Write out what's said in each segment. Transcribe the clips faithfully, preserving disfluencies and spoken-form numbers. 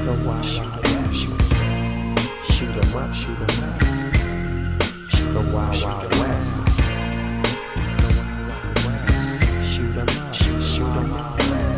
The wild, wild west. Shoot 'em up, shoot 'em up. The wild, wild west. Shoot 'em up, shoot 'em up.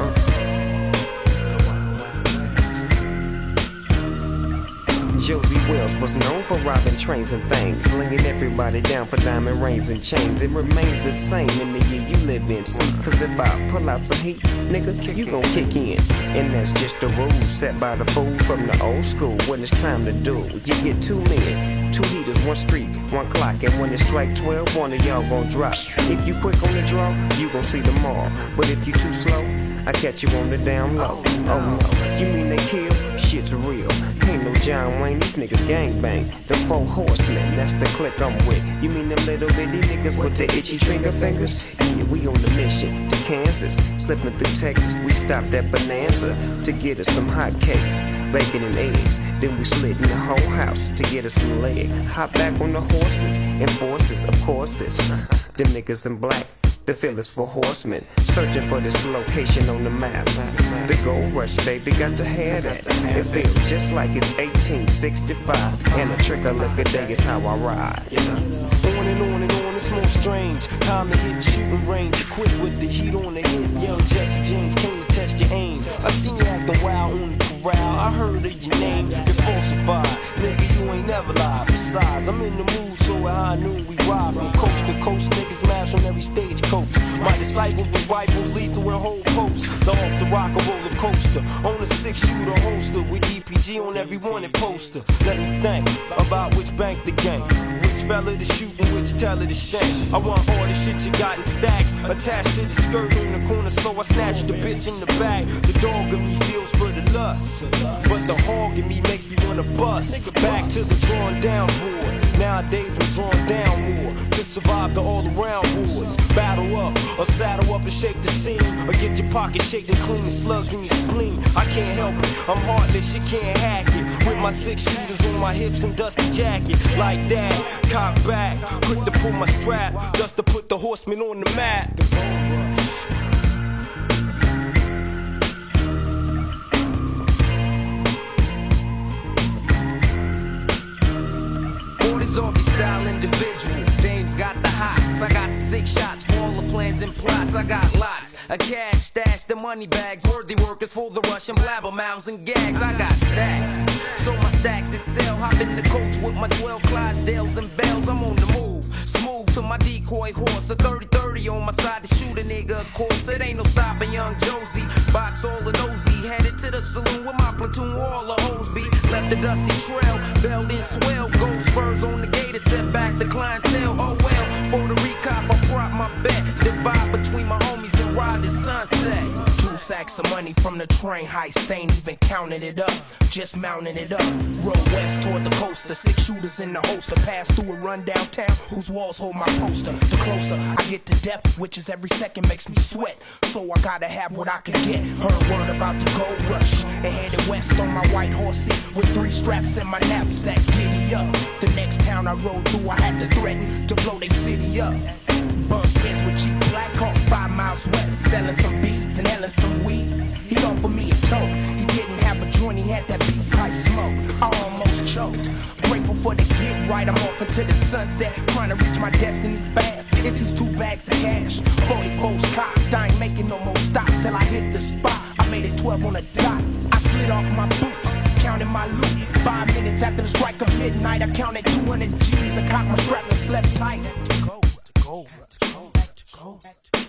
Josie Wells was known for robbing trains and things, slinging everybody down for diamond rings and chains. It remains the same in the year you live in. See, cause if I pull out some heat, nigga, you gon' kick in. And that's just the rules set by the fool from the old school. When it's time to do, you get two men, two heaters, one street, one clock. And when it strike twelve, one of y'all gon' drop. If you quick on the draw, you gon' see them all. But if you too slow, I catch you on the down low. Oh no, you mean they kill? Shit's real. Ain't no John Wayne, these niggas gangbang. Them four horsemen, that's the clique I'm with. You mean them little bitty niggas with the itchy trigger fingers? Yeah, we on the mission to Kansas. Slipping through Texas, we stopped at Bonanza to get us some hot cakes, bacon and eggs. Then we slid in the whole house to get us some leg. Hop back on the horses and forces, of course it's them niggas in black. The feelings for horsemen, searching for this location on the map. The gold rush, baby, got to have that. It feels just like it's eighteen sixty-five, and a trick of liquor day is how I ride. You know? On and on and on, it's more strange. Time to hit shooting range, quick with the heat on the hip. Young Jesse James came to test your aim. I seen you acting wild on the corral. I heard of your name, you're falsified. Nigga, you ain't never lied. Besides, I'm in the mood, so I knew we ride from coast to coast. Niggas mash on every stage coach. My disciples with rifles, lethal and whole posts. The off the rock a roller coaster. On a six shooter holster with D P G on every wanted poster. Let me think about which bank the game, which fella to shoot and which teller to shame. I want all the shit you got in stacks attached to the skirt in the corner, so I snatched the bitch in the bag. The dog in me feels for the lust, but the hog in me makes me wanna bust. Back to the drawn down board. Nowadays I'm drawn down more to survive the all around wars. Battle up or saddle up and shake the scene, or get your pocket shaking clean the slugs in your spleen. I can't help it, I'm heartless, you can't hack it. With my six shooters on my hips and dusty jacket. Like that, cock back, quick to pull my strap, just to put the horsemen on the map. Doggy style individual, Dame's got the hots. I got six shots for all the plans and plots. I got lots of cash stash, the money bags, worthy workers for the rush and blabber mouths and gags. I got stacks, so my stacks excel. Hop in the coach with my twelve Clydesdales and bells. I'm on the move, smooth to my decoy horse. A thirty thirty on my side to shoot a nigga, of course. It ain't no stopping young Josie. Box all the nosy, headed to the saloon with my platoon, all the hoes be. Left the dusty trail, belt in swell, gold spurs on the gator, set back the clientele. Oh well, for the recop, I prop my bet. Divide between my homies and ride the sunset. Two sacks of money from the train heist, ain't even counting it up, just mounting it up. Roll west toward the coast, the six shooters in the holster. Pass through and run downtown, whose walls hold my poster. The closer I get to depth, which is every second makes me sweat. So I gotta have what I can get. Heard word about the gold rush, and headed west on my white horsey with three straps in my knapsack. Giddy up, the next town I rode through, I had to threaten to blow their city up. Bunk kids with cheap black hawk, five miles west, selling some beads and selling some weed. He offered me a toke, he didn't have a joint, he had that beast pipe smoke. I almost choked. Grateful for the get right, I'm off into the sunset, trying to reach my destiny fast. It's these two bags of cash, forty-fours cocked. I ain't making no more stops till I hit the spot. I made it twelve on the dot. I slid off my boots, counted my loot. Five minutes after the strike of midnight, I counted two hundred G's. I cocked my strap and slept tight. To go, to go, to go, to go.